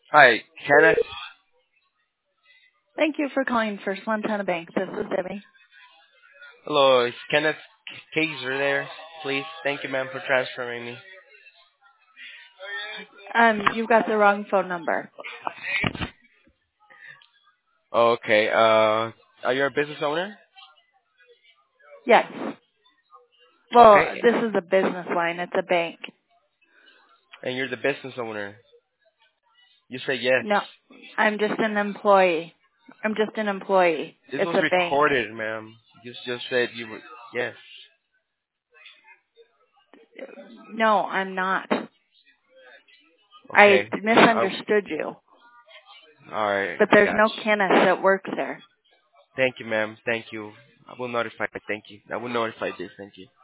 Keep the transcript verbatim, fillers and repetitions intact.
Hi, Kenneth. Thank you for calling First Montana Bank. This is Debbie. Hello, is Kenneth Kaiser there, please? Thank you, ma'am, for transferring me. Um, you've got the wrong phone number. Okay, uh, are you a business owner? Yes. Well, Okay, this is a business line. It's a bank. and you're the business owner. You say yes. No, I'm just an employee. I'm just an employee. This It's was a bank. recorded, ma'am. You just said you were, yes. No, I'm not. I Okay. Uh, misunderstood you. alright, But I there's got no you. Kenneth that works there. Thank you, ma'am. Thank you. I will notify, thank you. I will notify this, thank you.